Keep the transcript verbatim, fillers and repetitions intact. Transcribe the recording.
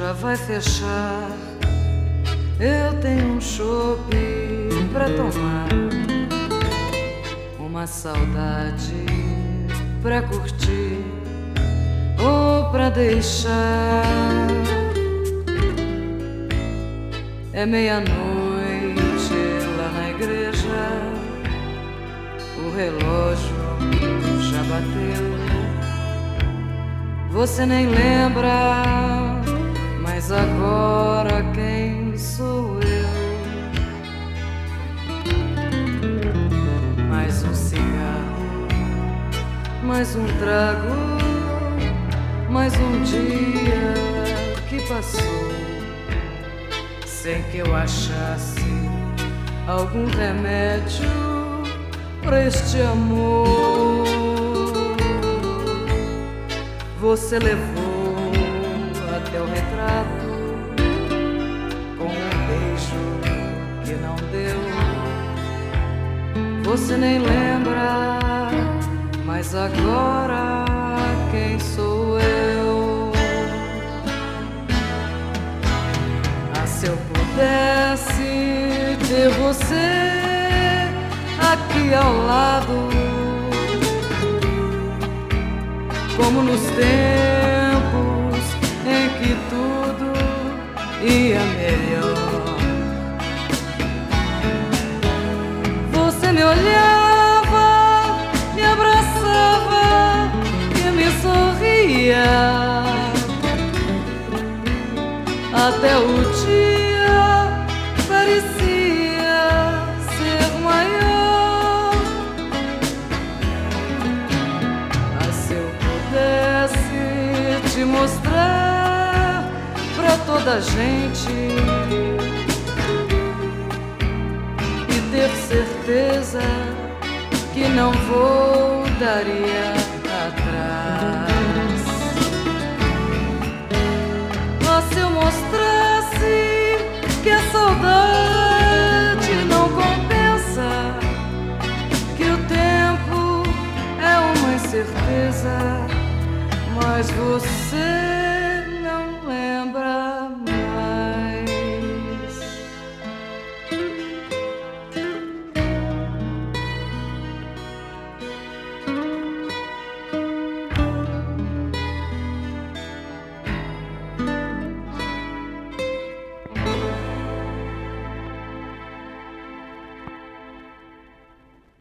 já vai fechar. Eu tenho um chope pra tomar, uma saudade pra curtir ou pra deixar. É meia-noite lá na igreja, o relógio já bateu. Você nem lembra, mas agora quem sou eu? Mais um cigarro, mais um trago, mais um dia que passou sem que eu achasse algum remédio pra este amor. Você levou até o retrato com um beijo que não deu. Você nem lembra, mas agora quem sou eu? Ah, se eu pudesse ter você aqui ao lado, como nos tempos em que tudo ia melhor. Você me olhava, me abraçava e me sorria, até o dia parecia ser maior. Ah, se eu pudesse te mostrar pra toda a gente e ter certeza que não voltaria atrás. Ah, se eu mostrasse que a saudade não compensa, que o tempo é uma incerteza, mas você